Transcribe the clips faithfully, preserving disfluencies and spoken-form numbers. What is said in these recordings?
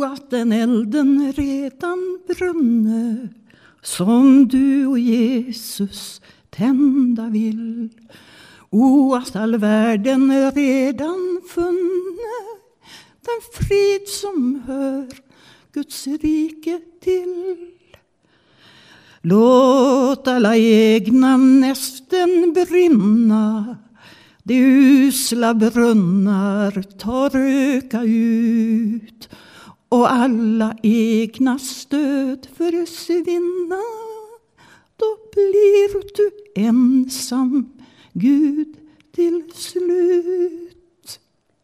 O, att den elden redan brunne, som du och Jesus tända vill. O, att all världen redan funne den frid som hör Guds rike till. Låt alla egna nästen brinna, de usla brunnar tar röka ut, och alla egna stöd försvinna. Då blir du ensam, Gud, till slut.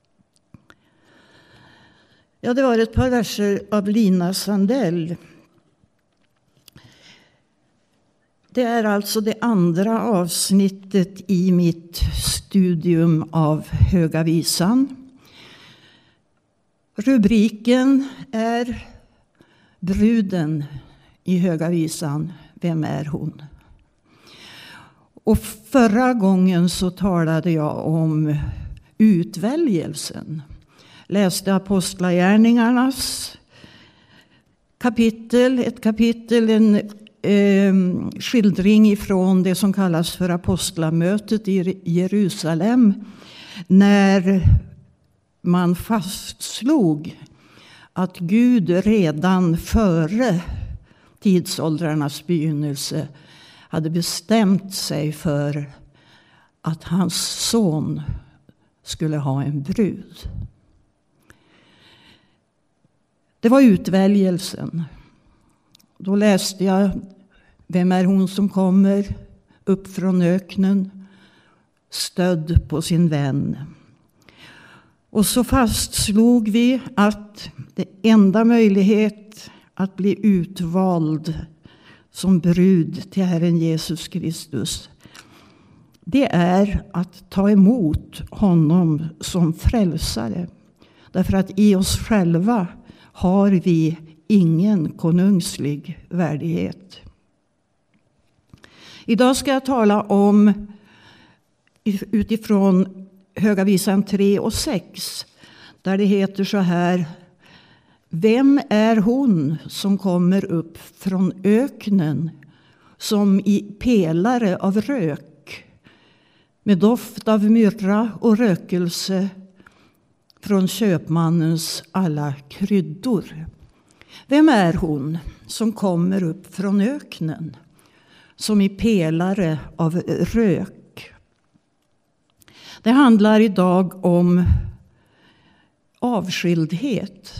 Ja, det var ett par verser av Lina Sandell. Det är alltså det andra avsnittet i mitt studium av Höga visan. Rubriken är Bruden i Höga visan. Vem är hon? Och förra gången så talade jag om utväljelsen. Läste Apostlagärningarnas kapitel, ett kapitel, en eh, skildring ifrån det som kallas för apostlamötet i Jerusalem, när man fastslog att Gud redan före tidsåldrarnas begynnelse hade bestämt sig för att hans son skulle ha en brud. Det var utväljelsen. Då läste jag: vem är hon som kommer upp från öknen, stödd på sin vän? Och så fastslog vi att det enda möjlighet att bli utvald som brud till Herren Jesus Kristus, det är att ta emot honom som frälsare. Därför att i oss själva har vi ingen konungslig värdighet. Idag ska jag tala om utifrån Höga visan tre och sex, där det heter så här: vem är hon som kommer upp från öknen som i pelare av rök, med doft av myrra och rökelse från köpmannens alla kryddor? Vem är hon som kommer upp från öknen som i pelare av rök? Det handlar idag om avskildhet.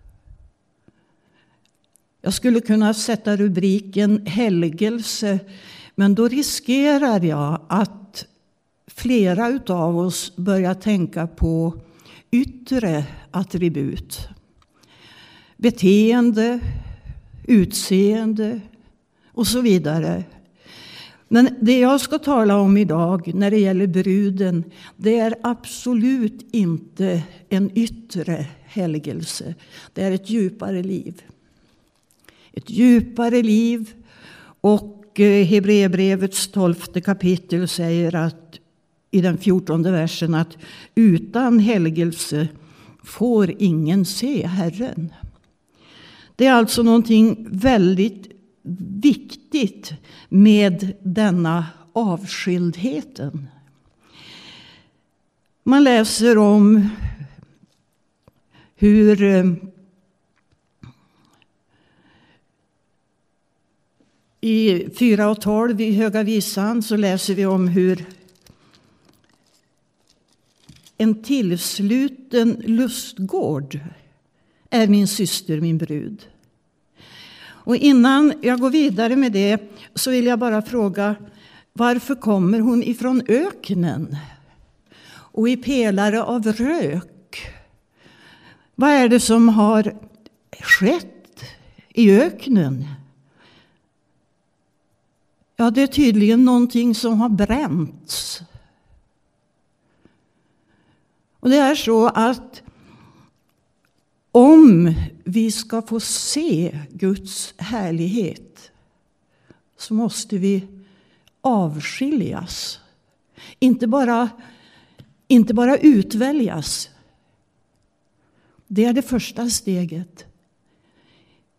Jag skulle kunna sätta rubriken helgelse, men då riskerar jag att flera av oss börjar tänka på yttre attribut. Beteende, utseende och så vidare. Men det jag ska tala om idag när det gäller bruden, det är absolut inte en yttre helgelse. Det är ett djupare liv. Ett djupare liv, och Hebreerbrevets tolfte kapitel säger att i den fjortonde versen att utan helgelse får ingen se Herren. Det är alltså någonting väldigt viktigt med denna avskildheten. Man läser om hur i fyra och tolv i Höga visan så läser vi om hur en tillsluten lustgård är min syster, min brud. Och innan jag går vidare med det så vill jag bara fråga: varför kommer hon ifrån öknen och i pelare av rök? Vad är det som har skett i öknen? Ja, det är tydligen någonting som har bränts. Och det är så att om vi ska få se Guds härlighet så måste vi avskiljas. Inte bara, inte bara utväljas. Det är det första steget.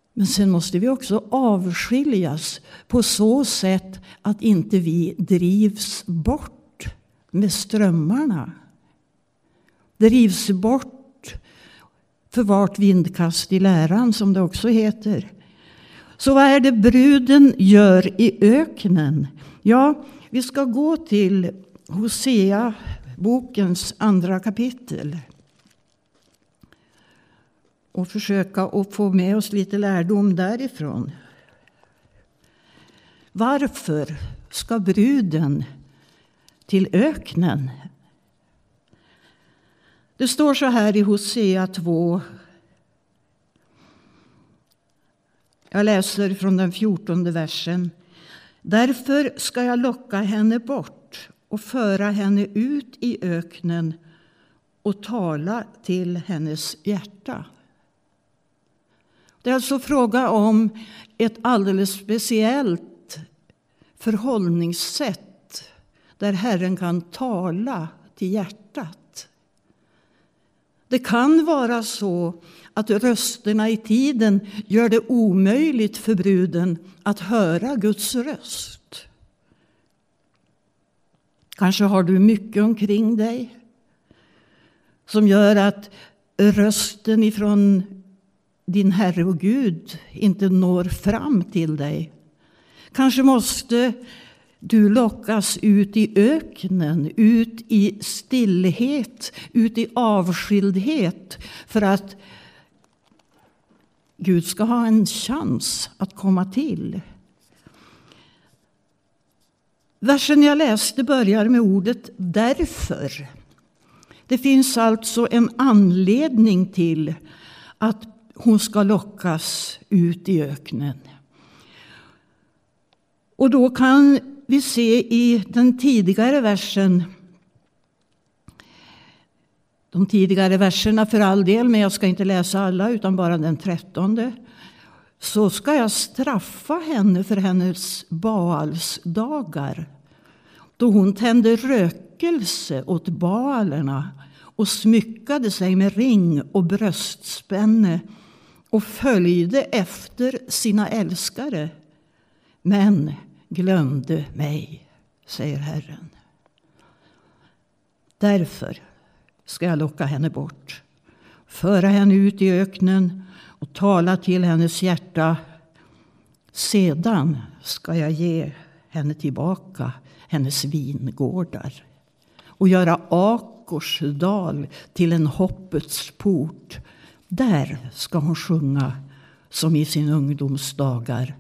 Men sen måste vi också avskiljas på så sätt att inte vi drivs bort med strömmarna. Drivs bort för vart vindkast i läran, som det också heter. Så vad är det bruden gör i öknen? Ja, vi ska gå till Hosea, bokens andra kapitel. Och försöka att få med oss lite lärdom därifrån. Varför ska bruden till öknen? Det står så här i Hosea två. Jag läser från den fjortonde versen. Därför ska jag locka henne bort och föra henne ut i öknen och tala till hennes hjärta. Det är alltså fråga om ett alldeles speciellt förhållningssätt där Herren kan tala till hjärtat. Det kan vara så att rösterna i tiden gör det omöjligt för bruden att höra Guds röst. Kanske har du mycket omkring dig som gör att rösten ifrån din Herre och Gud inte når fram till dig. Kanske måste du lockas ut i öknen, ut i stillhet, ut i avskildhet för att Gud ska ha en chans att komma till. Versen jag läste börjar med ordet därför. Det finns alltså en anledning till att hon ska lockas ut i öknen. Och då kan vi se i den tidigare versen, de tidigare verserna för all del, men jag ska inte läsa alla utan bara den trettonde. Så ska jag straffa henne för hennes Baals dagar, då hon tände rökelse åt Baalerna och smyckade sig med ring och bröstspänne och följde efter sina älskare, men glömde mig, säger Herren. Därför ska jag locka henne bort, föra henne ut i öknen och tala till hennes hjärta. Sedan ska jag ge henne tillbaka hennes vingårdar och göra Akorsdal till en hoppets port. Där ska hon sjunga som i sin ungdomsdagar.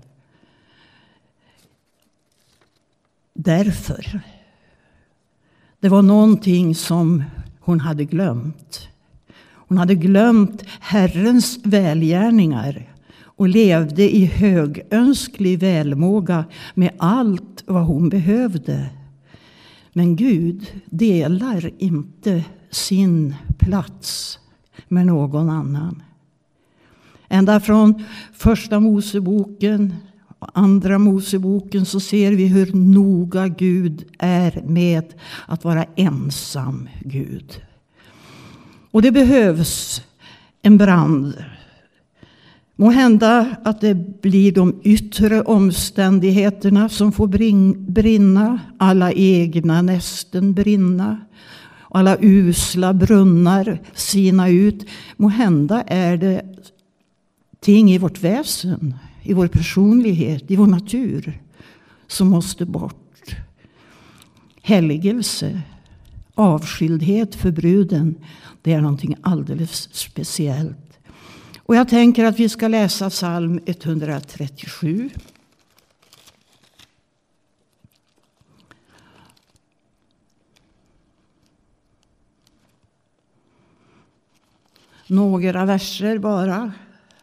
Därför. Det var någonting som hon hade glömt. Hon hade glömt Herrens välgärningar och levde i högönsklig välmåga med allt vad hon behövde. Men Gud delar inte sin plats med någon annan. Ända från första Moseboken och andra Moseboken så ser vi hur noga Gud är med att vara ensam Gud. Och det behövs en brand. Må hända att det blir de yttre omständigheterna som får brinna, alla egna nästen brinna, alla usla brunnar sina ut. Må hända är det ting i vårt väsen, i vår personlighet, i vår natur som måste bort. Helgelse, avskildhet för bruden, det är någonting alldeles speciellt. Och jag tänker att vi ska läsa psalm etthundratrettiosju. Några verser bara.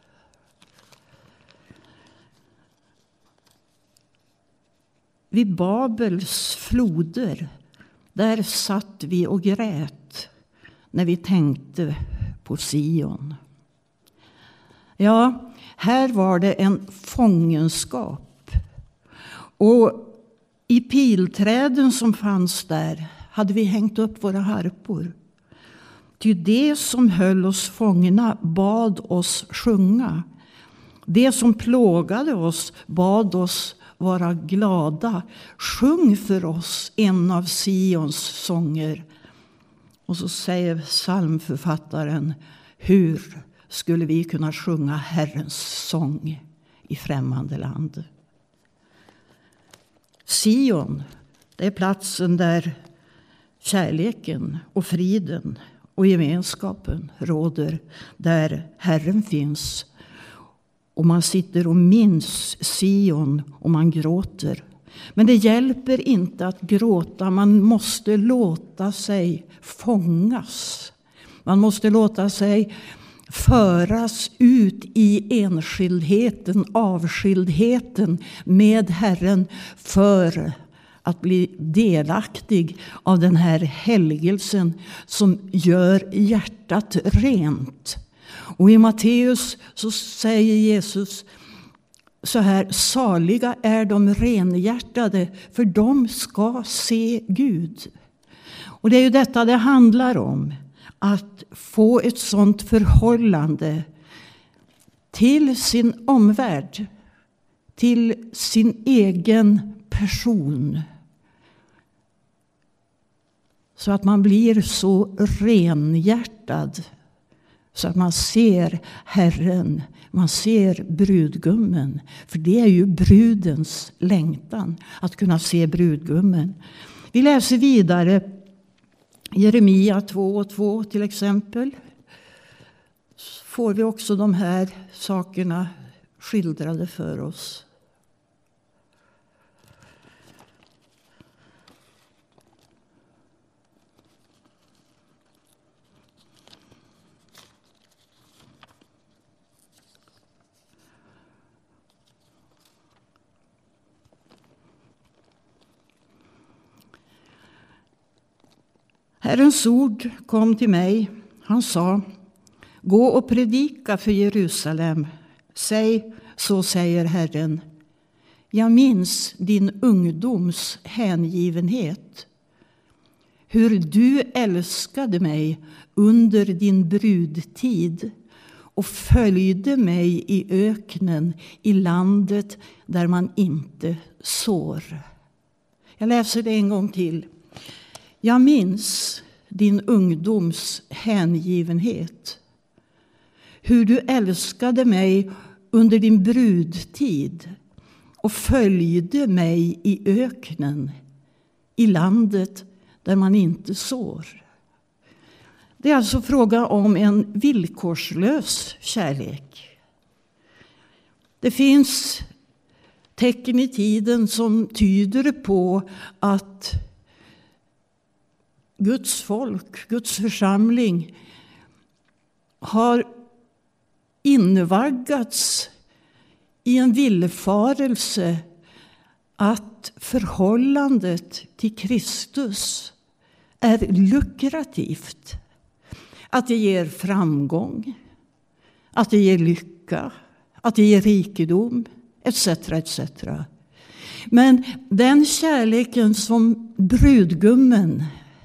Vid Babels floder, där satt vi och grät när vi tänkte på Sion. Ja, här var det en fångenskap. Och i pilträden som fanns där hade vi hängt upp våra harpor. Ty det som höll oss fångna bad oss sjunga. Det som plågade oss bad oss vara glada. Sjung för oss en av Sions sånger. Och så säger psalmförfattaren: hur skulle vi kunna sjunga Herrens sång i främmande land? Sion, det är platsen där kärleken och friden och gemenskapen råder, där Herren finns. Och man sitter och minns Sion och man gråter. Men det hjälper inte att gråta, man måste låta sig fångas. Man måste låta sig föras ut i enskildheten, avskildheten med Herren för att bli delaktig av den här helgelsen som gör hjärtat rent. Och i Matteus så säger Jesus så här: saliga är de renhjärtade, för de ska se Gud. Och det är ju detta det handlar om. Att få ett sånt förhållande till sin omvärld, till sin egen person. Så att man blir så renhjärtad så att man ser Herren, man ser brudgummen. För det är ju brudens längtan, att kunna se brudgummen. Vi läser vidare Jeremia två och två till exempel. Så får vi också de här sakerna skildrade för oss. Herrens ord kom till mig. Han sa: gå och predika för Jerusalem. Säg, så säger Herren: jag minns din ungdoms hängivenhet. Hur du älskade mig under din brudtid och följde mig i öknen, i landet där man inte sår. Jag läser det en gång till. Jag minns din ungdoms hängivenhet. Hur du älskade mig under din brudtid och följde mig i öknen, i landet där man inte sår. Det är alltså fråga om en villkorslös kärlek. Det finns tecken i tiden som tyder på att Guds folk, Guds församling har invaggats i en villfarelse att förhållandet till Kristus är lukrativt. Att det ger framgång, att det ger lycka, att det ger rikedom, et cetera et cetera. Men den kärleken som brudgummen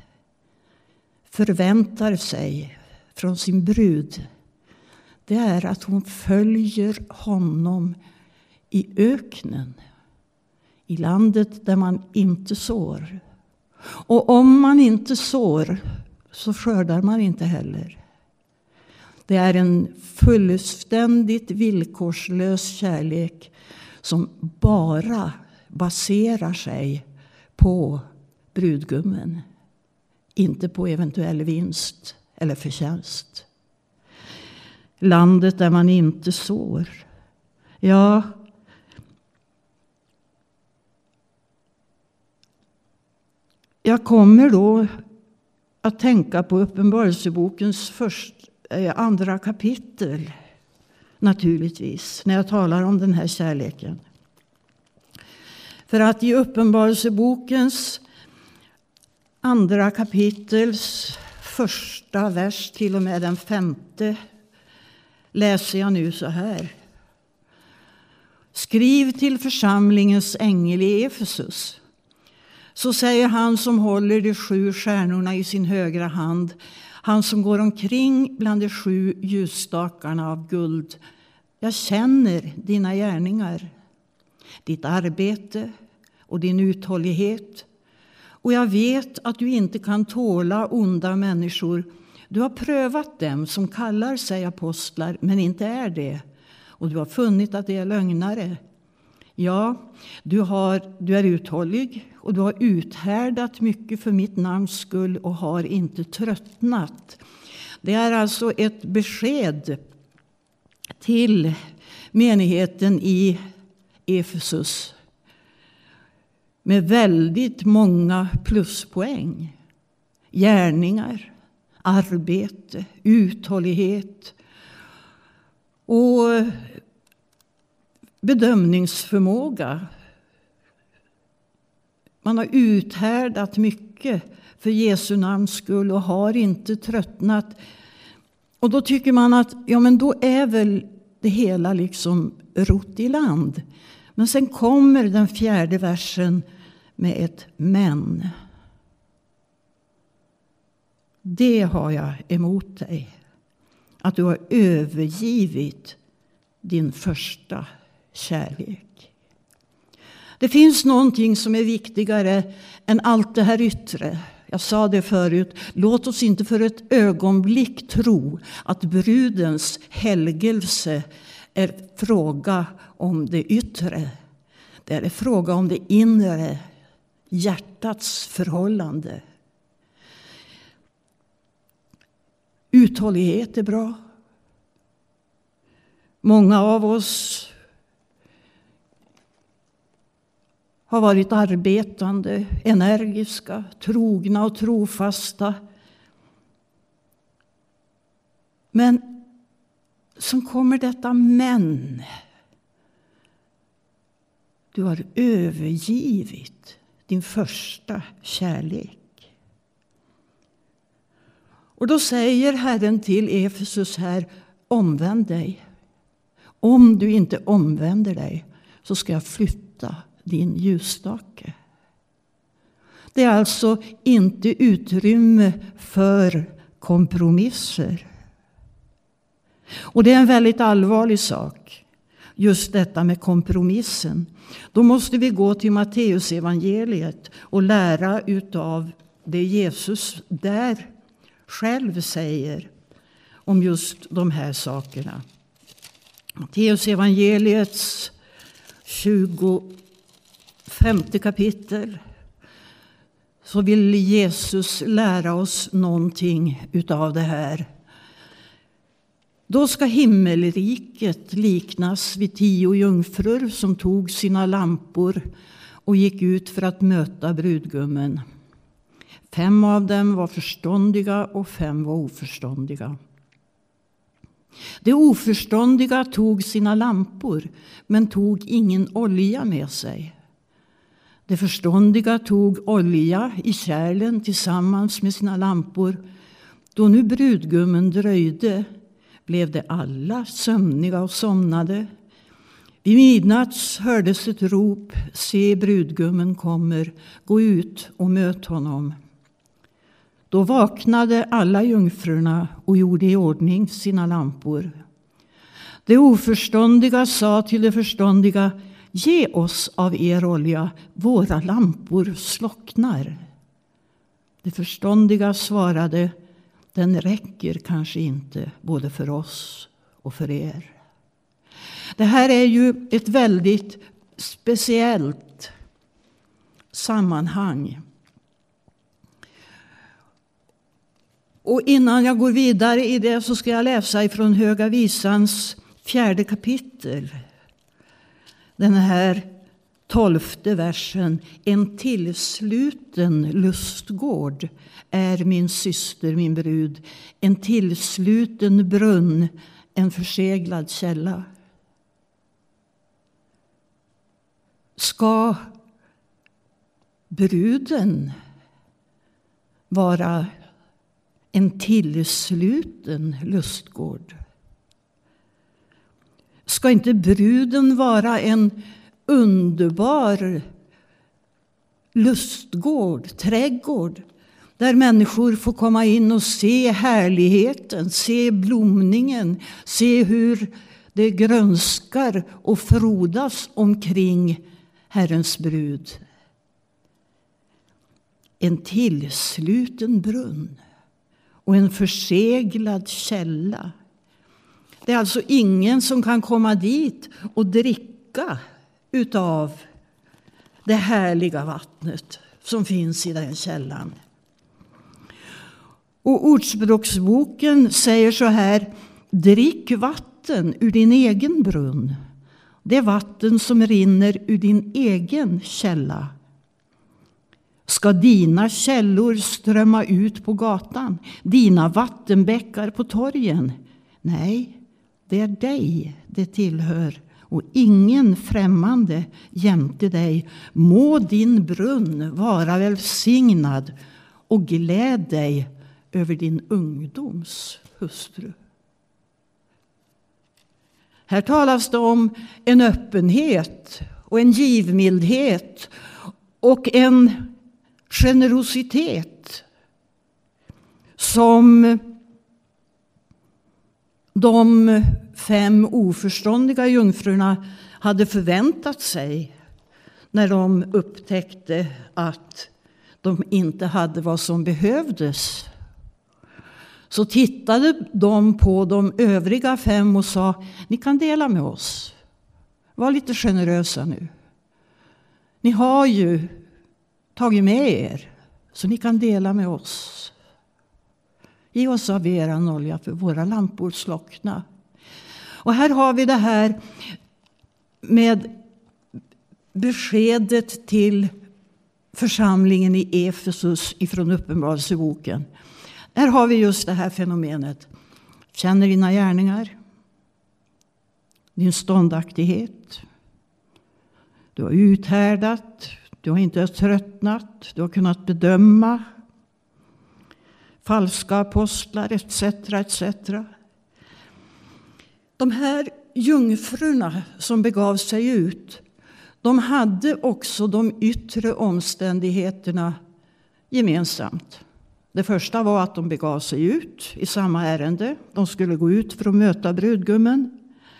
förväntar sig från sin brud, det är att hon följer honom i öknen, i landet där man inte sår. Och om man inte sår så skördar man inte heller. Det är en fullständigt villkorslös kärlek som bara baserar sig på brudgummen. Inte på eventuell vinst eller förtjänst. Landet där man inte sår. Ja, jag kommer då att tänka på Uppenbarelsebokens första, andra kapitel. Naturligtvis, när jag talar om den här kärleken. För att i Uppenbarelsebokens andra kapitels första vers till och med den femte läser jag nu så här. Skriv till församlingens ängel i Efesus. Så säger han som håller de sju stjärnorna i sin högra hand. Han som går omkring bland de sju ljusstakarna av guld. Jag känner dina gärningar, ditt arbete och din uthållighet. Och jag vet att du inte kan tåla onda människor. Du har prövat dem som kallar sig apostlar men inte är det. Och du har funnit att det är lögnare. Ja, du, har, du är uthållig och du har uthärdat mycket för mitt namns skull och har inte tröttnat. Det är alltså ett besked till menigheten i Efesus med väldigt många pluspoäng. Gärningar, arbete, uthållighet och bedömningsförmåga. Man har uthärdat mycket för Jesu namns skull och har inte tröttnat. Och då tycker man att ja, men då är väl det hela liksom rott i land. Men sen kommer den fjärde versen med ett men. Det har jag emot dig. Att du har övergivit din första kärlek. Det finns någonting som är viktigare än allt det här yttre. Jag sa det förut. Låt oss inte för ett ögonblick tro att brudens helgelse är fråga om det yttre. Det är fråga om det inre, hjärtats förhållande. Uthållighet är bra. Många av oss har varit arbetande, energiska, trogna och trofasta. Men som kommer detta men. Du har övergivit din första kärlek. Och då säger Herren till Efesus här, omvänd dig. Om du inte omvänder dig så ska jag flytta din ljusstake. Det är alltså inte utrymme för kompromisser. Och det är en väldigt allvarlig sak. Just detta med kompromissen. Då måste vi gå till Matteus evangeliet och lära utav det Jesus där själv säger om just de här sakerna. Matteus evangeliets tjugofemte kapitel, så vill Jesus lära oss någonting utav det här. Då ska himmelriket liknas vid tio jungfrur som tog sina lampor och gick ut för att möta brudgummen. Fem av dem var förståndiga och fem var oförståndiga. De oförståndiga tog sina lampor men tog ingen olja med sig. De förståndiga tog olja i kärlen tillsammans med sina lampor. Då nu brudgummen dröjde blev de alla sömniga och somnade. Vid midnatt hördes ett rop, se brudgummen kommer, gå ut och möt honom. Då vaknade alla jungfrurna och gjorde i ordning sina lampor. De oförståndiga sa till de förståndiga, ge oss av er olja, våra lampor slocknar. De förståndiga svarade, den räcker kanske inte både för oss och för er. Det här är ju ett väldigt speciellt sammanhang. Och innan jag går vidare i det så ska jag läsa ifrån Höga visans fjärde kapitel. Den här tolfte versen. En tillsluten lustgård är min syster, min brud. En tillsluten brunn, en förseglad källa. Ska bruden vara en tillsluten lustgård? Ska inte bruden vara en underbar lustgård, trädgård, där människor får komma in och se härligheten, se blomningen, se hur Det grönskar och frodas omkring Herrens brud. En tillsluten brunn och en förseglad källa. Det är alltså ingen som kan komma dit och dricka utav det härliga vattnet som finns i den källan. Och Ordspråksboken säger så här: drick vatten ur din egen brunn. Det är vatten som rinner ur din egen källa. Ska dina källor strömma ut på gatan, dina vattenbäckar på torgen? Nej, det är dig det tillhör och ingen främmande jämte dig. Må din brunn vara välsignad och gläd dig över din ungdoms hustru. Här talas det om en öppenhet och en givmildhet och en generositet som de fem oförståndiga jungfrurna hade förväntat sig när de upptäckte att de inte hade vad som behövdes. Så tittade de på de övriga fem och sa: ni kan dela med oss. Var lite generösa nu. Ni har ju tagit med er, så ni kan dela med oss. Ge oss av eran olja, för våra lampor slockna. Och här har vi det här med beskedet till församlingen i Efesus ifrån Uppenbarelseboken. Här har vi just det här fenomenet. Känner dina gärningar, din ståndaktighet. Du har uthärdat, du har inte tröttnat, du har kunnat bedöma falska apostlar et cetera et cetera. De här jungfrurna som begav sig ut, de hade också de yttre omständigheterna gemensamt. Det första var att de begav sig ut i samma ärende. De skulle gå ut för att möta brudgummen.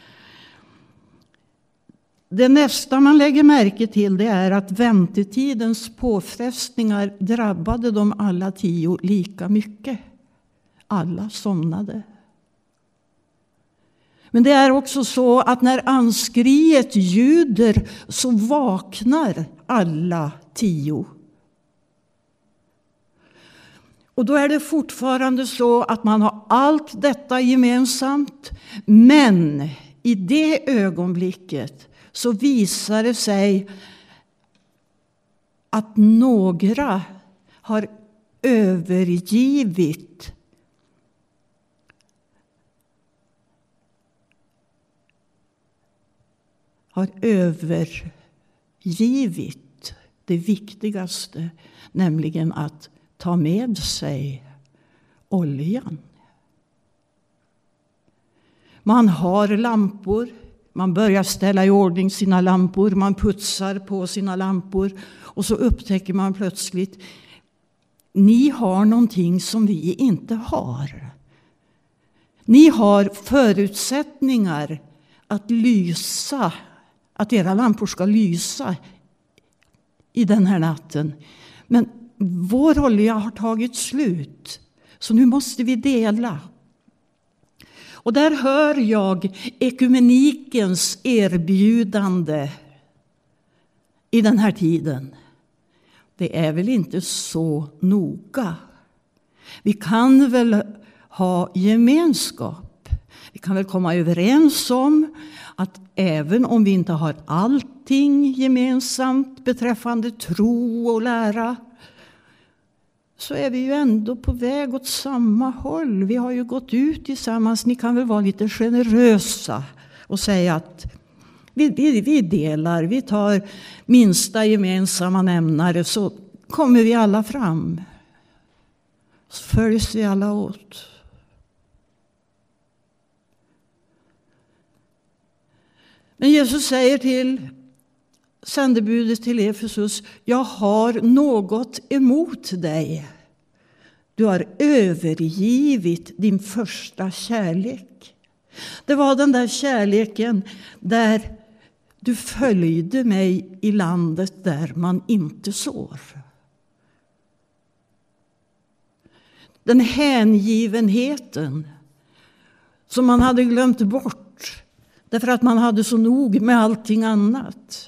Det nästa man lägger märke till, det är att väntetidens påfrestningar drabbade dem alla tio lika mycket. Alla somnade. Men det är också så att när anskriet ljuder så vaknar alla tio. Och då är det fortfarande så att man har allt detta gemensamt. Men i det ögonblicket så visar det sig att några har övergivit har övergivit det viktigaste, nämligen att ta med sig oljan. Man har lampor. Man börjar ställa i ordning sina lampor. Man putsar på sina lampor. Och så upptäcker man plötsligt: ni har någonting som vi inte har. Ni har förutsättningar att lysa. Att era lampor ska lysa i den här natten. Men vår olja har tagit slut. Så nu måste vi dela. Och där hör jag ekumenikens erbjudande i den här tiden. Det är väl inte så noga. Vi kan väl ha gemenskap. Vi kan väl komma överens om att även om vi inte har allting gemensamt beträffande tro och lära, så är vi ju ändå på väg åt samma håll. Vi har ju gått ut tillsammans. Ni kan väl vara lite generösa och säga att vi, vi, vi delar, vi tar minsta gemensamma nämnare, så kommer vi alla fram. Så följs vi alla åt. Men Jesus säger till sändebudet till Efesus: jag har något emot dig. Du har övergivit din första kärlek. Det var den där kärleken där du följde mig i landet där man inte sår. Den hängivenheten som man hade glömt bort därför att man hade så nog med allting annat.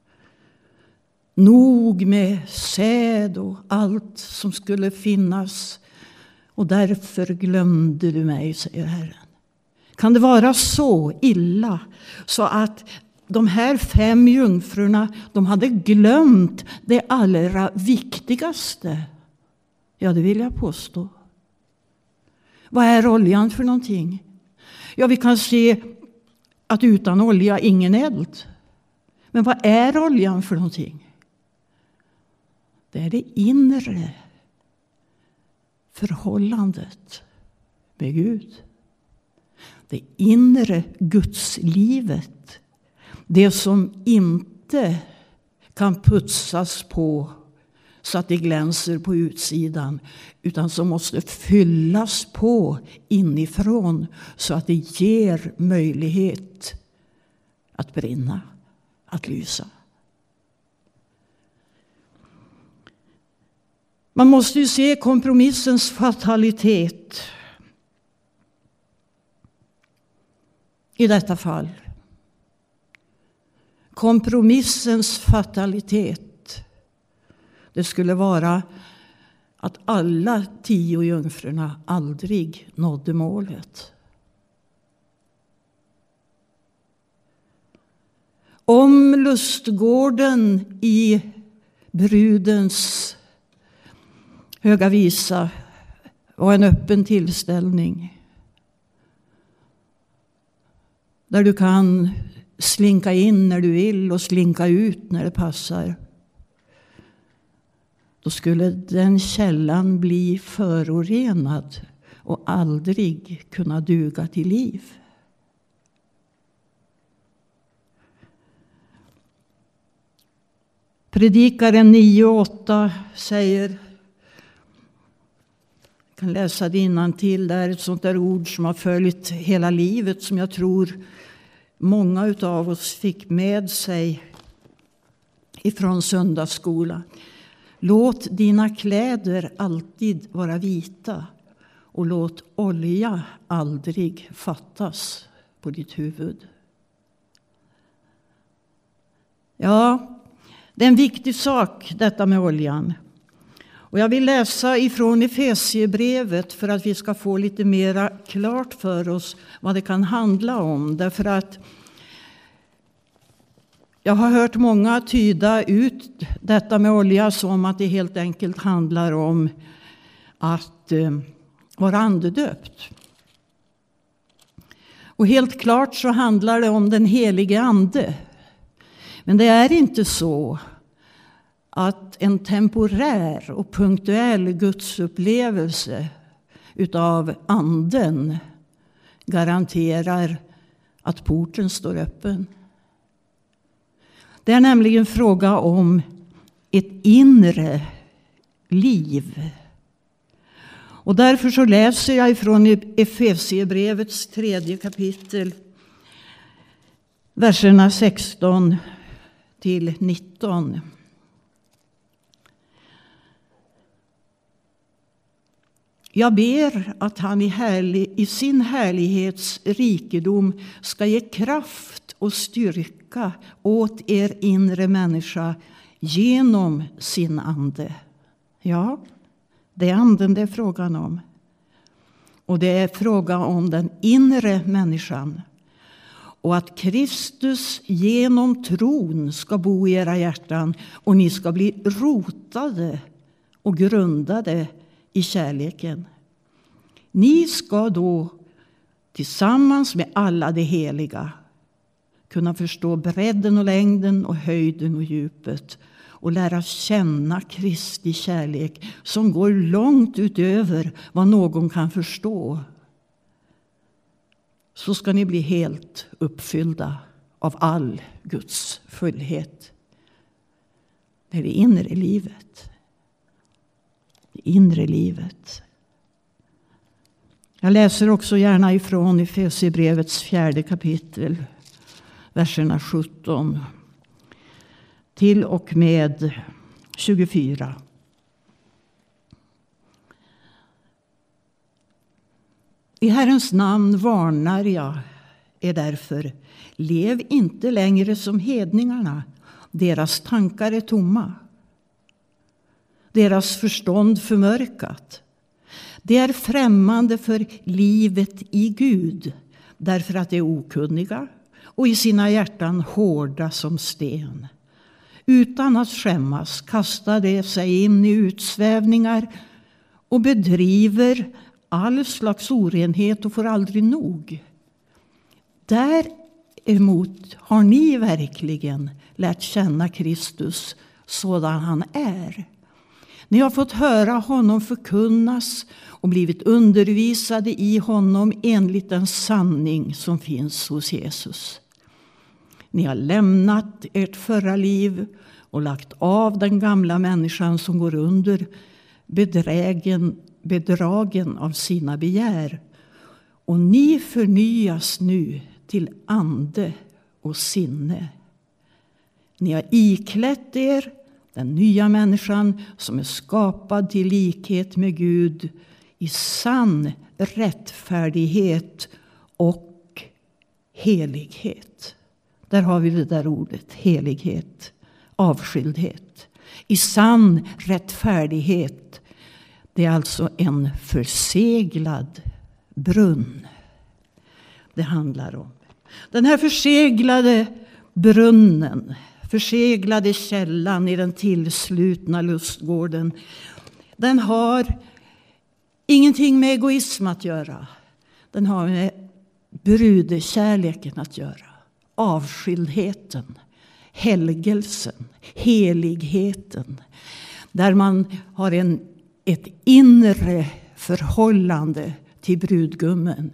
Nog med säd och allt som skulle finnas. Och därför glömde du mig, säger Herren. Kan det vara så illa så att de här fem jungfrurna, de hade glömt det allra viktigaste? Ja, det vill jag påstå. Vad är oljan för någonting? Ja, vi kan se att utan olja ingen eld. Men vad är oljan för någonting? Det är det inre förhållandet med Gud. Det inre gudslivet. Det som inte kan putsas på så att det glänser på utsidan, utan som måste fyllas på inifrån så att det ger möjlighet att brinna, att lysa. Man måste ju se kompromissens fatalitet i detta fall. Kompromissens fatalitet. Det skulle vara att alla tio jungfrurna aldrig nådde målet. Om lustgården i brudens höga visa var en öppen tillställning där du kan slinka in när du vill och slinka ut när det passar, då skulle den källan bli förorenad och aldrig kunna duga till liv. Predikaren nio åtta säger, jag kan läsa det innantill, där ett sånt där ord som har följt hela livet, som jag tror många av oss fick med sig ifrån söndagsskola. Låt dina kläder alltid vara vita och låt olja aldrig fattas på ditt huvud. Ja, det är en viktig sak detta med oljan. Och jag vill läsa ifrån Efesiebrevet för att vi ska få lite mera klart för oss vad det kan handla om. Därför att jag har hört många tyda ut detta med olja som att det helt enkelt handlar om att eh, vara andedöpt. Och helt klart så handlar det om den helige ande. Men det är inte så att en temporär och punktuell gudsupplevelse utav anden garanterar att porten står öppen. Det är nämligen fråga om ett inre liv. Och därför så läser jag ifrån Efesierbrevets tredje kapitel, verserna sexton till nitton. Jag ber att han i, härlig, i sin härlighets rikedom ska ge kraft och styrka åt er inre människa genom sin ande. Ja, det är anden det är frågan om. Och det är fråga om den inre människan. Och att Kristus genom tron ska bo i era hjärtan och ni ska bli rotade och grundade i kärleken. Ni ska då tillsammans med alla de heliga kunna förstå bredden och längden och höjden och djupet och lära känna Kristi kärlek som går långt utöver vad någon kan förstå. Så ska ni bli helt uppfyllda av all Guds fullhet. Det är det inre livet. Det inre livet. Jag läser också gärna ifrån Efesierbrevets fjärde kapitel, verserna sjutton till och med tjugofyra. I Herrens namn varnar jag er därför, lev inte längre som hedningarna. Deras tankar är tomma. Deras förstånd förmörkat. Det är främmande för livet i Gud, därför att de är okunniga och i sina hjärtan hårda som sten. Utan att skämmas kastar de sig in i utsvävningar och bedriver all slags orenhet och får aldrig nog. Däremot har ni verkligen lärt känna Kristus sådan han är. Ni har fått höra honom förkunnas och blivit undervisade i honom enligt den sanning som finns hos Jesus. Ni har lämnat ert förra liv och lagt av den gamla människan som går under bedrägen, bedragen av sina begär. Och ni förnyas nu till ande och sinne. Ni har iklätt er den nya människan som är skapad till likhet med Gud i sann rättfärdighet och helighet. Där har vi det där ordet, helighet, avskildhet. I sann rättfärdighet. Det är alltså en förseglad brunn det handlar om. Den här förseglade brunnen, förseglade källan i den tillslutna lustgården, den har ingenting med egoism att göra. Den har med brudekärleken att göra. Avskildheten, helgelsen, heligheten. Där man har en, ett inre förhållande till brudgummen.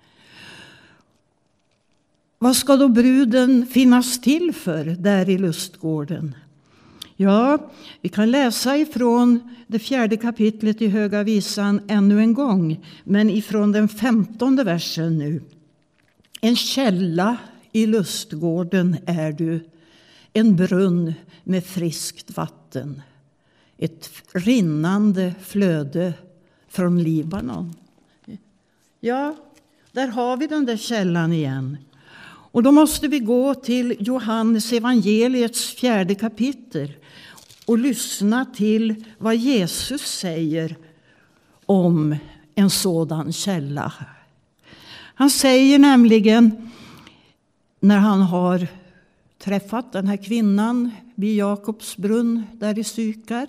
Vad ska då bruden finnas till för där i lustgården? Ja, vi kan läsa ifrån det fjärde kapitlet i Höga visan ännu en gång. Men ifrån den femtonde versen nu. En källa i lustgården är du, en brunn med friskt vatten. Ett rinnande flöde från Libanon. Ja, där har vi den där källan igen. Och då måste vi gå till Johannes evangeliets fjärde kapitel och lyssna till vad Jesus säger om en sådan källa. Han säger nämligen, när han har träffat den här kvinnan vid Jakobs brunn där i Sykar,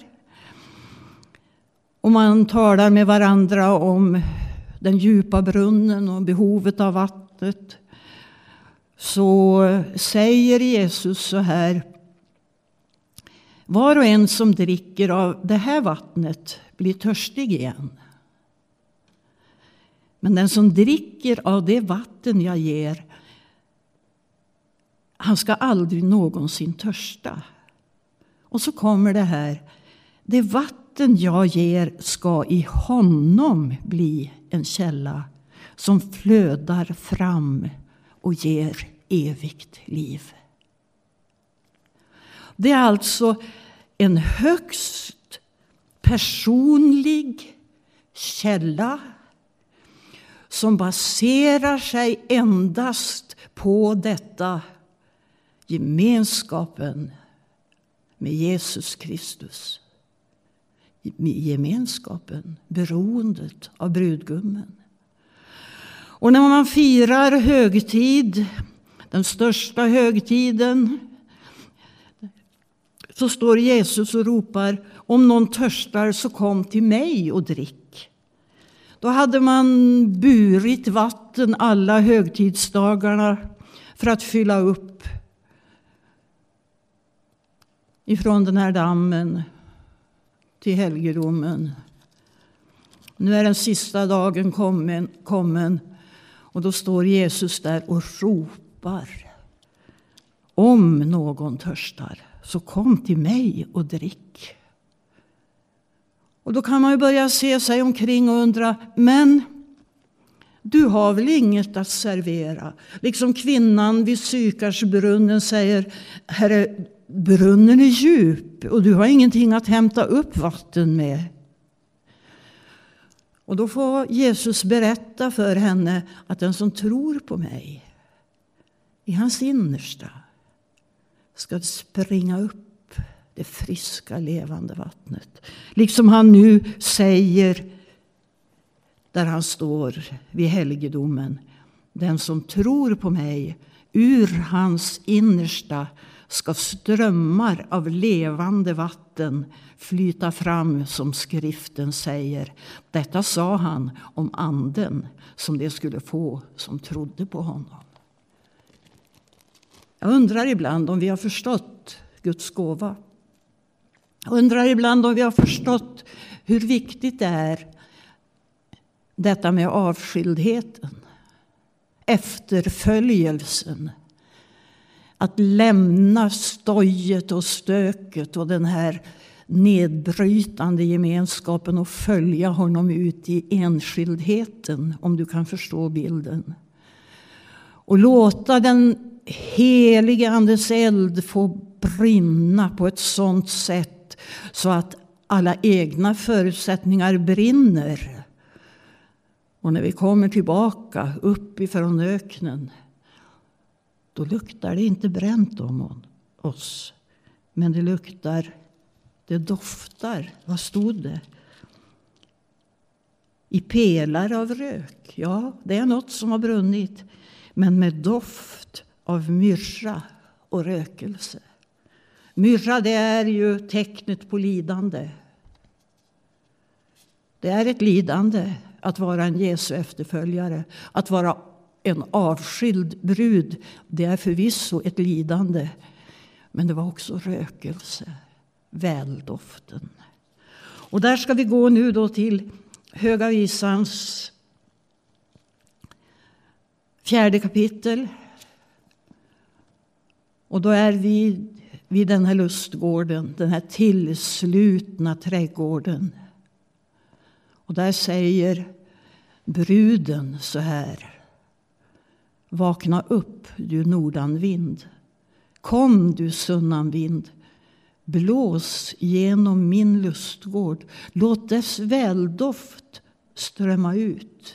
och man talar med varandra om den djupa brunnen och behovet av vattnet, så säger Jesus så här: var och en som dricker av det här vattnet blir törstig igen. Men den som dricker av det vatten jag ger, han ska aldrig någonsin törsta. Och så kommer det här: det vatten jag ger ska i honom bli en källa som flödar fram och ger evigt liv. Det är alltså en högst personlig källa som baserar sig endast på detta, gemenskapen med Jesus Kristus. Gemenskapen, beroendet av brudgummen. Och när man firar högtid, den största högtiden, så står Jesus och ropar: om någon törstar så kom till mig och drick. Då hade man burit vatten alla högtidsdagarna för att fylla upp ifrån den här dammen till helgedomen. Nu är den sista dagen kommen, kommen och då står Jesus där och ropar: om någon törstar så kom till mig och drick. Och då kan man ju börja se sig omkring och undra, men Du har väl inget att servera? Liksom kvinnan vid Sykarsbrunnen säger, Herre, brunnen är djup och du har ingenting att hämta upp vatten med. Och då får Jesus berätta för henne att den som tror på mig, i hans innersta ska springa upp det friska levande vattnet. Liksom han nu säger där han står vid helgedomen. Den som tror på mig, ur hans innersta ska strömmar av levande vatten flyta fram, som skriften säger. Detta sa han om anden som det skulle få som trodde på honom. Jag undrar ibland om vi har förstått Guds gåva. Jag undrar ibland om vi har förstått hur viktigt det är detta med avskildheten, efterföljelsen. Att lämna stojet och stöket och den här nedbrytande gemenskapen och följa honom ut i enskildheten, om du kan förstå bilden. Och låta den helige Andes eld få brinna på ett sådant sätt så att alla egna förutsättningar brinner. Och när vi kommer tillbaka uppifrån öknen, då luktar det inte bränt om oss. Men det luktar, det doftar. Vad stod det? I pelare av rök. Ja, det är något som har brunnit. Men med doft av myrra och rökelse. Myrra, det är ju tecknet på lidande. Det är ett lidande att vara en Jesu efterföljare. Att vara en avskild brud, det är förvisso ett lidande. Men det var också rökelse, väldoften. Och där ska vi gå nu då till Höga visans fjärde kapitel. Och då är vi vid den här lustgården, den här tillslutna trädgården. Och där säger bruden så här: vakna upp, du nordanvind. Kom, du sunnanvind. Blås genom min lustgård. Låt dess väldoft strömma ut.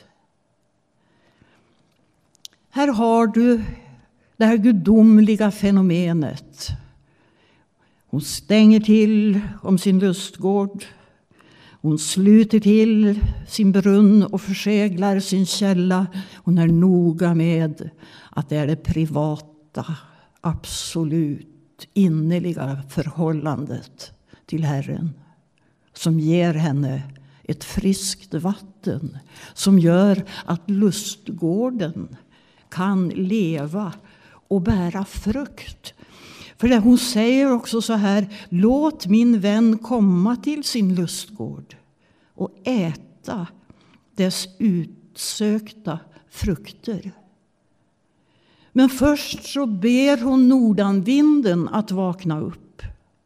Här har du det här gudomliga fenomenet. Hon stänger till om sin lustgård. Hon sluter till sin brunn och förseglar sin källa. Hon är noga med att det är det privata, absolut innerliga förhållandet till Herren som ger henne ett friskt vatten, som gör att lustgården kan leva och bära frukt. För det hon säger också så här: låt min vän komma till sin lustgård och äta dess utsökta frukter. Men först så ber hon nordanvinden att vakna upp.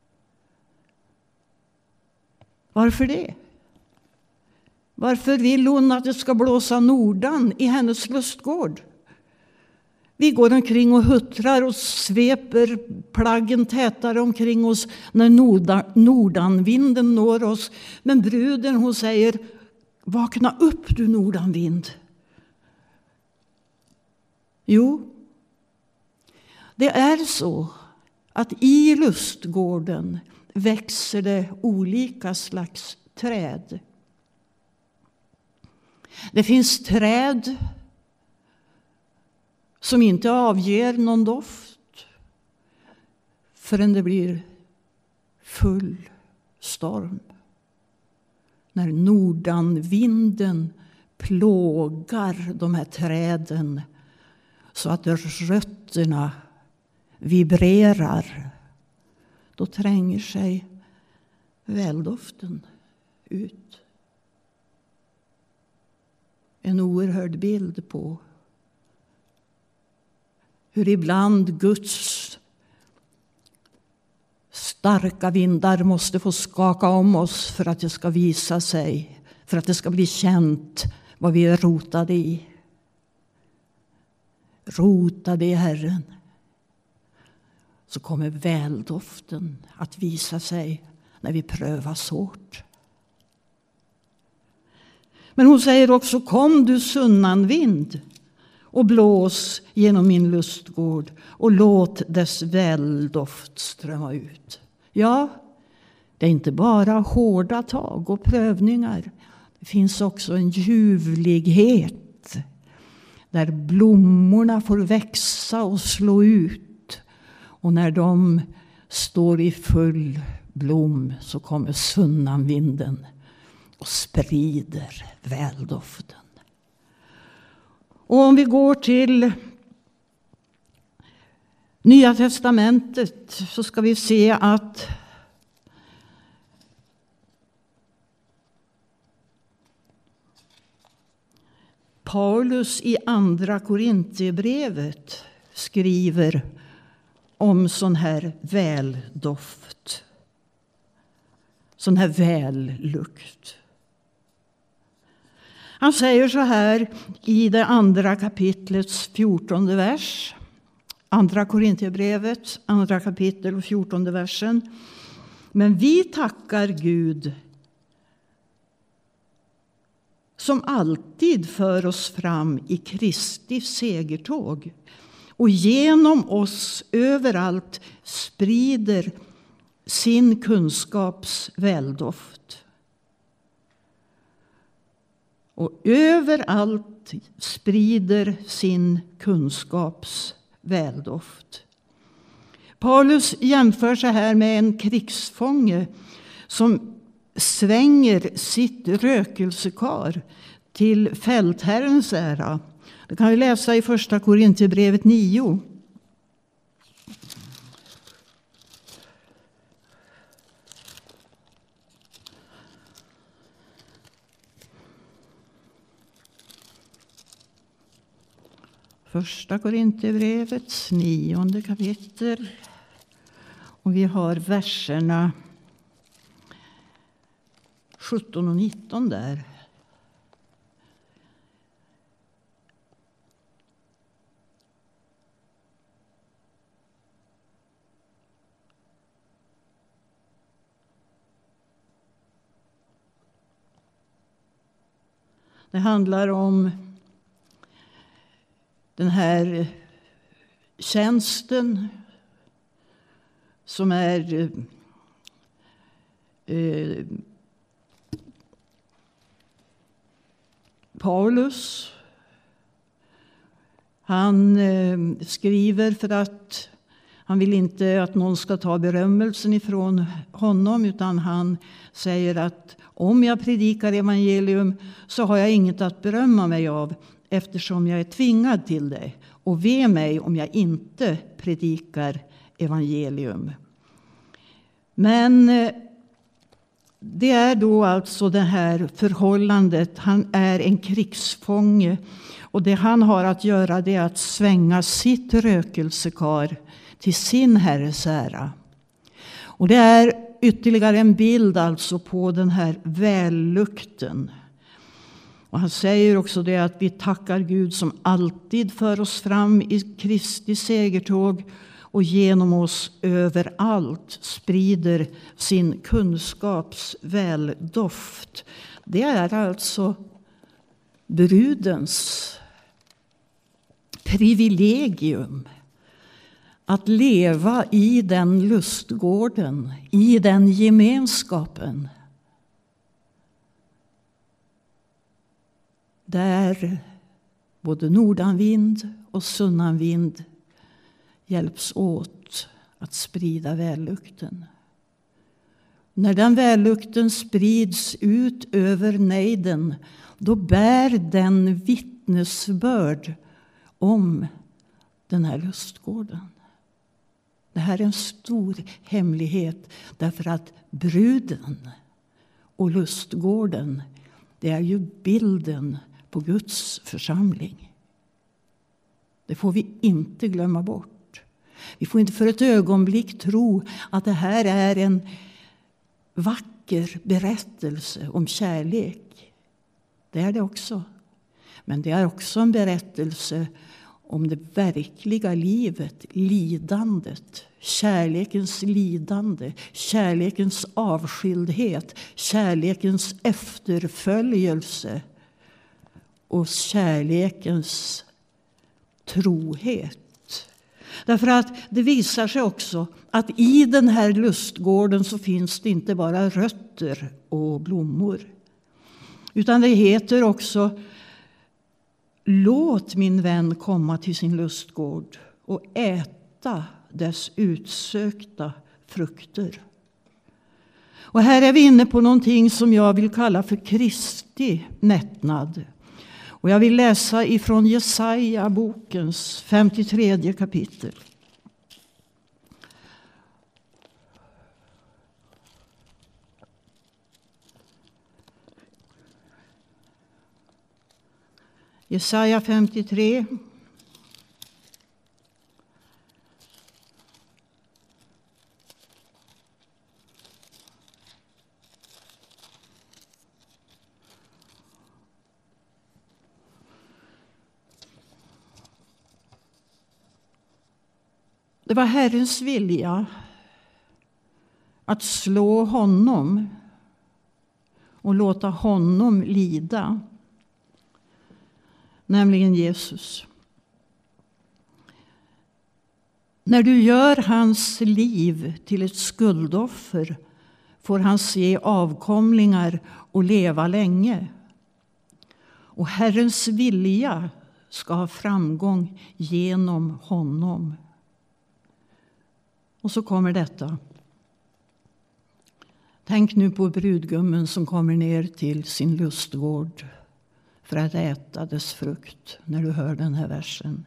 Varför det? Varför vill hon att det ska blåsa nordan i hennes lustgård? Vi går omkring och huttrar och sveper plaggen tätare omkring oss när nordanvinden når oss. Men bruden, hon säger: vakna upp, du nordanvind. Jo, det är så att i lustgården växer det olika slags träd. Det finns träd som inte avger någon doft förrän det blir full storm. När nordanvinden plågar de här träden så att rötterna vibrerar, då tränger sig väldoften ut. En oerhörd bild på hur ibland Guds starka vindar måste få skaka om oss för att det ska visa sig, för att det ska bli känt vad vi är rotade i. rotade i Herren, så kommer väldoften att visa sig när vi prövas hårt. Men hon säger också: kom du sunnanvind och blås genom min lustgård och låt dess väldoft strömma ut. Ja, det är inte bara hårda tag och prövningar. Det finns också en ljuvlighet där blommorna får växa och slå ut. Och när de står i full blom så kommer sunnanvinden och sprider väldoften. Och om vi går till Nya testamentet så ska vi se att Paulus i andra Korintierbrevet skriver om sån här väldoft, sån här vällukt. Han säger så här i det andra kapitlets fjortonde vers. Andra Korintierbrevet, andra kapitel och fjortonde versen. Men vi tackar Gud som alltid för oss fram i Kristi segertåg och genom oss överallt sprider sin kunskaps väldoft. Och överallt sprider sin kunskaps väldoft. Paulus jämför sig här med en krigsfånge som svänger sitt rökelsekar till fältherrens ära. Det kan vi läsa i första Korintierbrevet nio. Första Korintierbrevets nionde kapitel. Och vi har verserna sjutton och nitton där. Det handlar om den här tjänsten som är eh, Paulus. Han eh, skriver för att han vill inte att någon ska ta berömmelsen ifrån honom, utan han säger att om jag predikar evangelium så har jag inget att berömma mig av, eftersom jag är tvingad till det. Och ve mig om jag inte predikar evangelium. Men det är då alltså det här förhållandet. Han är en krigsfånge. Och det han har att göra, det är att svänga sitt rökelsekar till sin herres ära. Och det är ytterligare en bild alltså på den här vällukten. Och han säger också det att vi tackar Gud som alltid för oss fram i Kristi segertåg och genom oss överallt sprider sin kunskaps väldoft. Det är alltså brudens privilegium att leva i den lustgården, i den gemenskapen. Där både nordanvind och sunnanvind hjälps åt att sprida vällukten. När den vällukten sprids ut över nejden, då bär den vittnesbörd om den här lustgården. Det här är en stor hemlighet, därför att bruden och lustgården, det är ju bilden på Guds församling. Det får vi inte glömma bort. Vi får inte för ett ögonblick tro att det här är en vacker berättelse om kärlek. Det är det också. Men det är också en berättelse om det verkliga livet, lidandet, kärlekens lidande, kärlekens avskildhet, kärlekens efterföljelse och kärlekens trohet. Därför att det visar sig också att i den här lustgården så finns det inte bara rötter och blommor. Utan det heter också: låt min vän komma till sin lustgård och äta dess utsökta frukter. Och här är vi inne på någonting som jag vill kalla för Kristi mättnad. Och jag vill läsa ifrån Jesaja bokens femtiotredje kapitel. Jesaja femtiotre. Det var Herrens vilja att slå honom och låta honom lida, nämligen Jesus. När du gör hans liv till ett skuldoffer får han se avkomlingar och leva länge. Och Herrens vilja ska ha framgång genom honom. Och så kommer detta. Tänk nu på brudgummen som kommer ner till sin lustgård för att äta dess frukt när du hör den här versen.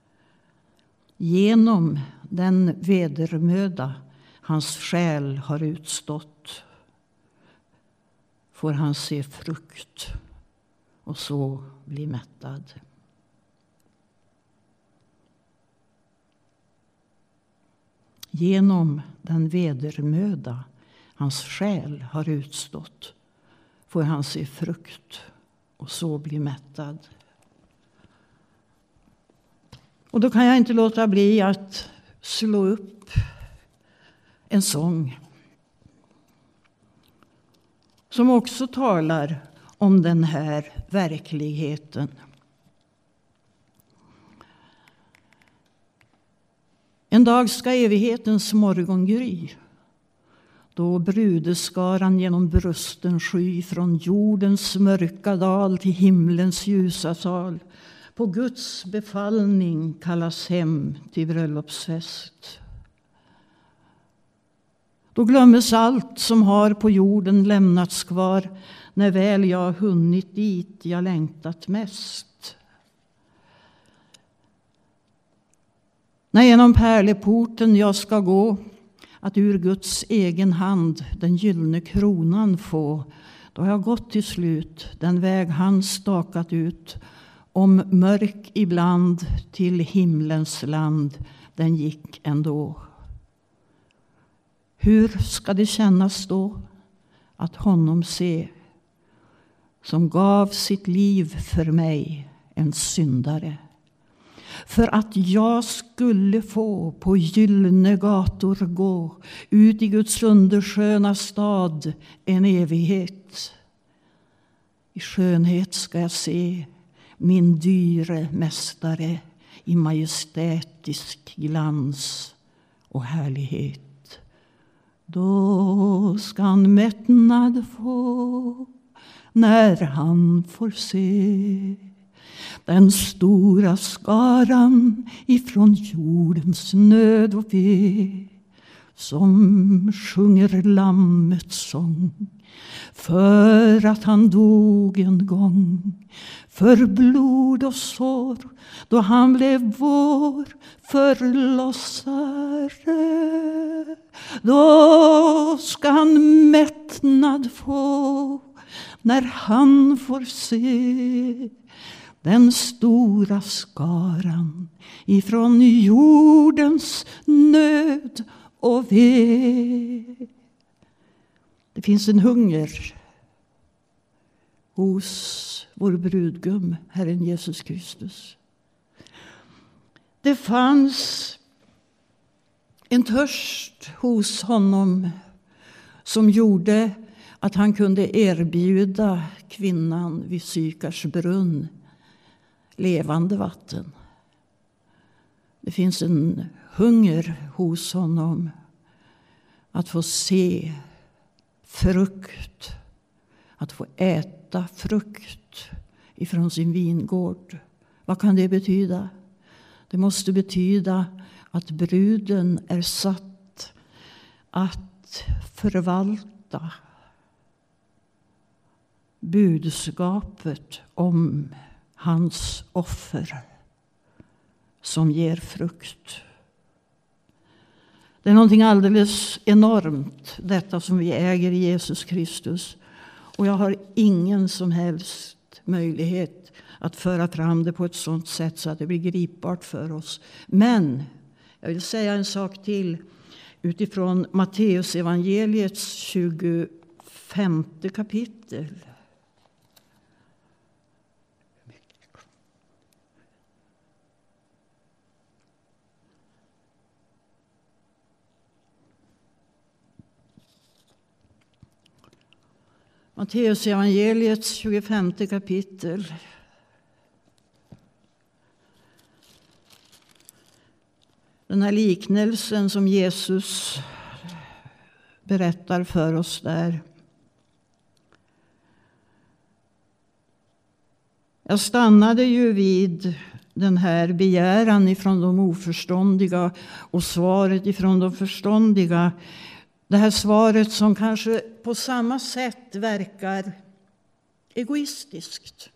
Genom den vedermöda hans själ har utstått får han se frukt och så bli mättad. Genom den vedermöda hans själ har utstått får han se frukt och så bli mättad. Och då kan jag inte låta bli att slå upp en sång som också talar om den här verkligheten. En dag ska evighetens morgon gry, då brudeskaran genom brusten sky från jordens mörka dal till himlens ljusa sal på Guds befallning kallas hem till bröllopsfest. Då glömmes allt som har på jorden lämnats kvar när väl jag hunnit dit jag längtat mest. När genom pärleporten jag ska gå, att ur Guds egen hand den gyllene kronan få, då har jag gått till slut den väg han stakat ut, om mörk ibland till himlens land den gick ändå. Hur ska det kännas då att honom se som gav sitt liv för mig, en syndare, för att jag skulle få på gyllene gator gå ut i Guds undersköna stad en evighet. I skönhet ska jag se min dyre mästare i majestätisk glans och härlighet. Då ska han mättnad få när han får se den stora skaran ifrån jordens nöd och ve, som sjunger lammets sång för att han dog en gång för blod och sår, då han blev vår förlossare. Då ska han mättnad få när han får se den stora skaran ifrån jordens nöd och ve. Det finns en hunger hos vår brudgum, Herren Jesus Kristus. Det fanns en törst hos honom som gjorde att han kunde erbjuda kvinnan vid Sykars brunn levande vatten. Det finns en hunger hos honom att få se frukt, att få äta frukt ifrån sin vingård. Vad kan det betyda? Det måste betyda att bruden är satt att förvalta budskapet om hans offer som ger frukt. Det är någonting alldeles enormt, detta som vi äger i Jesus Kristus. Och jag har ingen som helst möjlighet att föra fram det på ett sådant sätt så att det blir gripbart för oss. Men jag vill säga en sak till utifrån Matteus evangeliets tjugofemte kapitel. Matteus evangeliets tjugofemte kapitel. Den här liknelsen som Jesus berättar för oss där. Jag stannade ju vid den här begäran ifrån de oförståndiga och svaret ifrån de förståndiga. Det här svaret som kanske på samma sätt verkar egoistiskt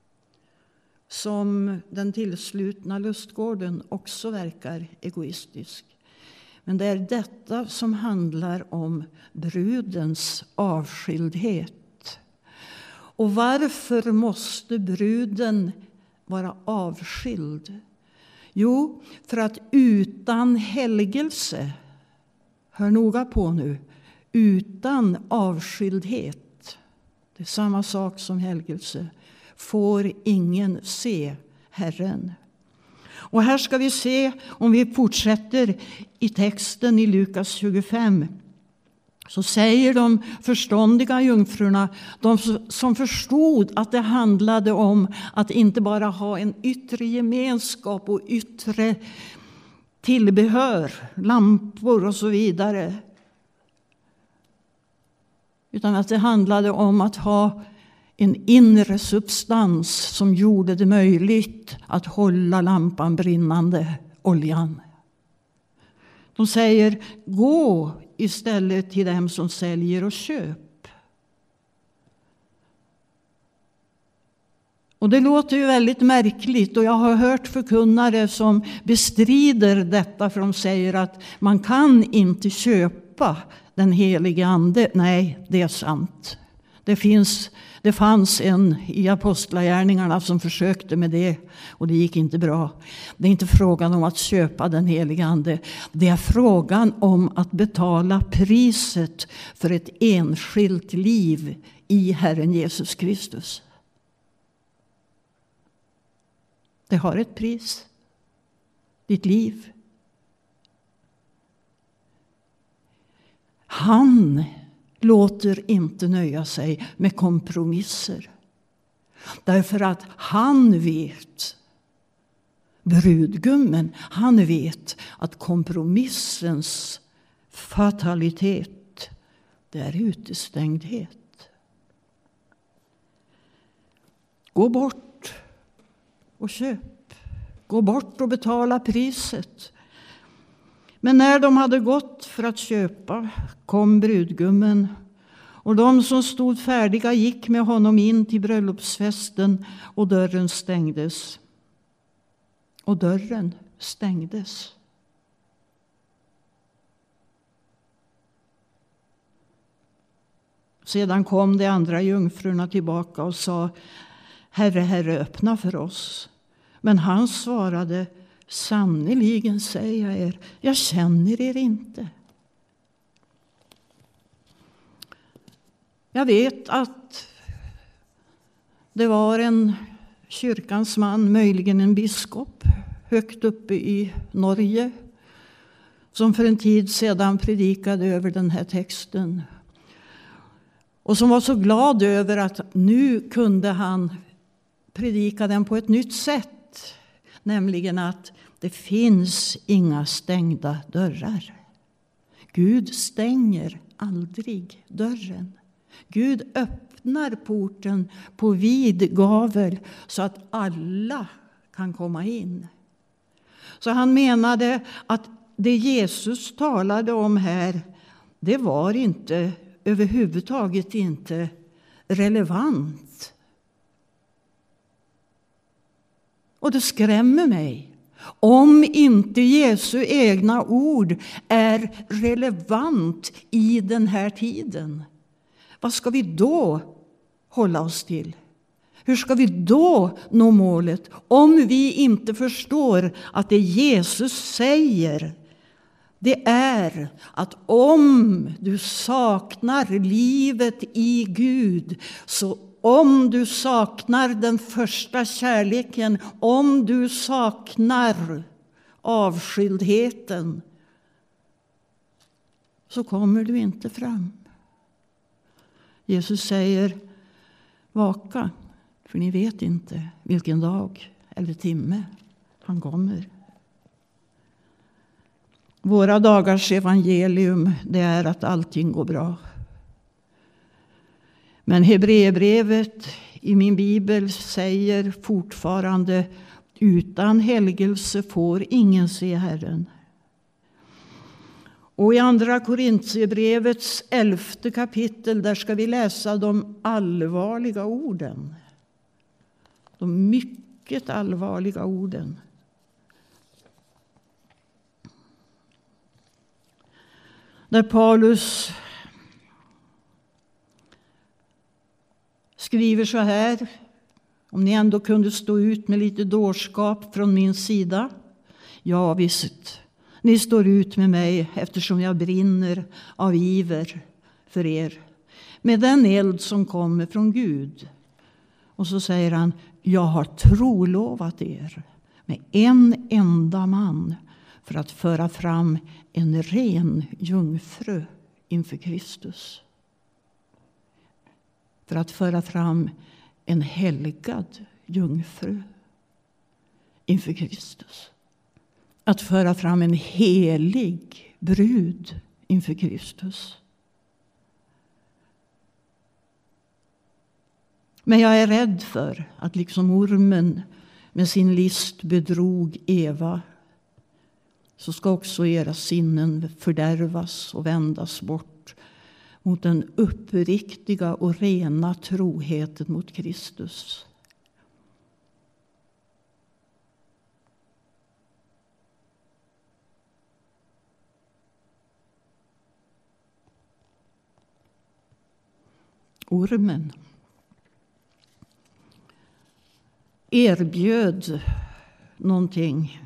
som den tillslutna lustgården också verkar egoistisk. Men det är detta som handlar om brudens avskildhet. Och varför måste bruden vara avskild? Jo, för att utan helgelse, hör noga på nu, utan avskildhet, det är samma sak som helgelse, får ingen se Herren. Och här ska vi se, om vi fortsätter i texten i Lukas tjugofem, så säger de förståndiga jungfrurna, de som förstod att det handlade om att inte bara ha en yttre gemenskap och yttre tillbehör, lampor och så vidare, utan att det handlade om att ha en inre substans som gjorde det möjligt att hålla lampan brinnande, oljan. De säger, gå istället till dem som säljer och köp. Och det låter ju väldigt märkligt, och jag har hört förkunnare som bestrider detta, för de säger att man kan inte köpa den helige ande. Nej, det är sant. Det finns, det fanns en i apostlagärningarna som försökte med det, och det gick inte bra. Det är inte frågan om att köpa den helige ande. Det är frågan om att betala priset för ett enskilt liv i Herren Jesus Kristus. Det har ett pris. Ditt liv. Han låter inte nöja sig med kompromisser. Därför att han vet, brudgummen, han vet att kompromissens fatalitet, det är utestängdhet. Gå bort och köp. Gå bort och betala priset. Men när de hade gått för att köpa kom brudgummen, och de som stod färdiga gick med honom in till bröllopsfesten, och dörren stängdes. Och dörren stängdes. Sedan kom de andra jungfrurna tillbaka och sa, Herre, Herre, öppna för oss. Men han svarade, sannoliken säger jag er, jag känner er inte. Jag vet att det var en kyrkans man, möjligen en biskop, högt uppe i Norge som för en tid sedan predikade över den här texten. Och som var så glad över att nu kunde han predika den på ett nytt sätt. Nämligen att det finns inga stängda dörrar. Gud stänger aldrig dörren. Gud öppnar porten på vid gavel så att alla kan komma in. Så han menade att det Jesus talade om här, det var inte överhuvudtaget inte relevant. Och det skrämmer mig. Om inte Jesu egna ord är relevant i den här tiden, vad ska vi då hålla oss till? Hur ska vi då nå målet om vi inte förstår att det Jesus säger, det är att om du saknar livet i Gud, så om du saknar den första kärleken, om du saknar avskildheten, så kommer du inte fram. Jesus säger, vaka, för ni vet inte vilken dag eller timme han kommer. Våra dagars evangelium, det är att allting går bra. Men Hebreerbrevet i min bibel säger fortfarande, utan helgelse får ingen se Herren. Och i andra Korintierbrevets elfte kapitel, där ska vi läsa de allvarliga orden. De mycket allvarliga orden. Där Paulus skriver så här, om ni ändå kunde stå ut med lite dårskap från min sida. Ja visst, ni står ut med mig eftersom jag brinner av iver för er. Med den eld som kommer från Gud. Och så säger han, jag har trolovat er med en enda man för att föra fram en ren jungfru inför Kristus. För att föra fram en helgad jungfru inför Kristus. Att föra fram en helig brud inför Kristus. Men jag är rädd för att liksom ormen med sin list bedrog Eva, så ska också era sinnen fördärvas och vändas bort mot den uppriktiga och rena troheten mot Kristus. Ormen erbjöd någonting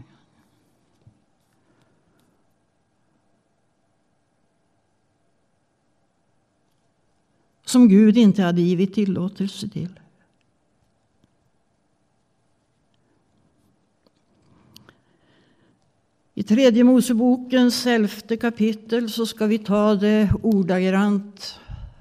som Gud inte hade givit tillåtelse till. I tredje Mosebokens elfte kapitel så ska vi ta det ordagrant.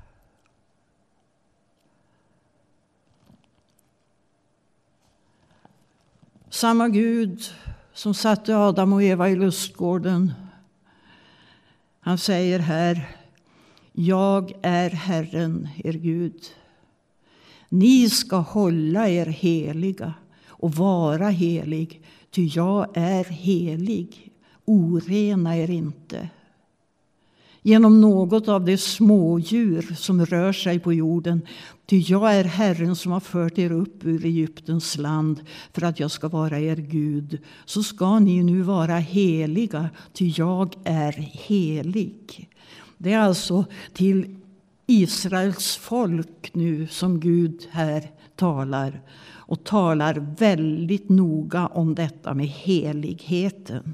Samma Gud som satte Adam och Eva i lustgården, han säger här, jag är Herren, er Gud. Ni ska hålla er heliga och vara helig, ty jag är helig. Orena er inte genom något av de smådjur som rör sig på jorden, ty jag är Herren som har fört er upp ur Egyptens land för att jag ska vara er Gud. Så ska ni nu vara heliga, ty jag är helig. Det är alltså till Israels folk nu som Gud här talar. Och talar väldigt noga om detta med heligheten.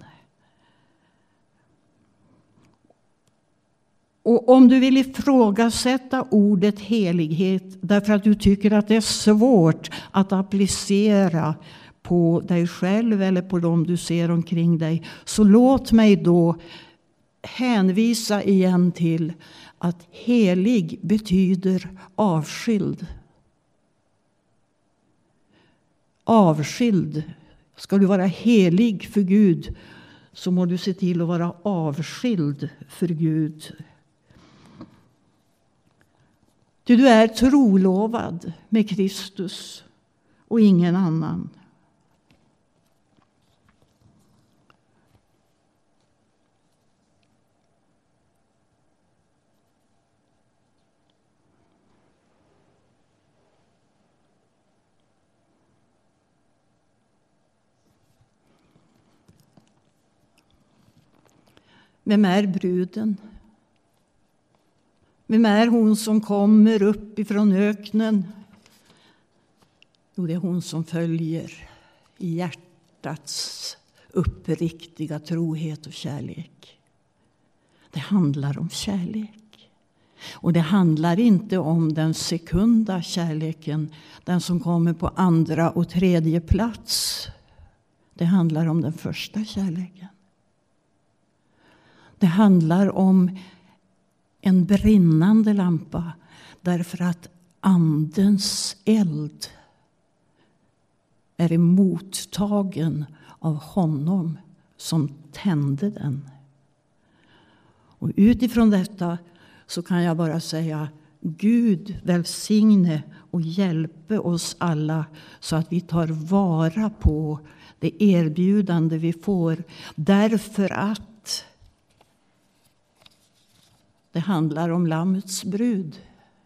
Och om du vill ifrågasätta ordet helighet därför att du tycker att det är svårt att applicera på dig själv eller på dem du ser omkring dig, så låt mig då hänvisa igen till att helig betyder avskild. Avskild. Ska du vara helig för Gud, så må du se till att vara avskild för Gud. Ty du är trolovad med Kristus och ingen annan. Vem är bruden? Vem är hon som kommer upp ifrån öknen? Jo, det är hon som följer i hjärtats uppriktiga trohet och kärlek. Det handlar om kärlek. Och det handlar inte om den sekunda kärleken, den som kommer på andra och tredje plats. Det handlar om den första kärleken. Det handlar om en brinnande lampa, därför att andens eld är emottagen av honom som tände den. Och utifrån detta så kan jag bara säga: Gud välsigne och hjälpe oss alla så att vi tar vara på det erbjudande vi får, därför att det handlar om Lammets brud.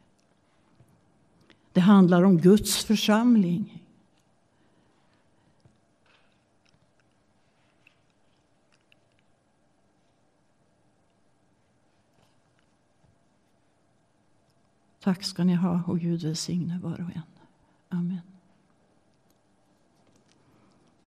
Det handlar om Guds församling. Tack ska ni ha, och Gud välsigne var och en.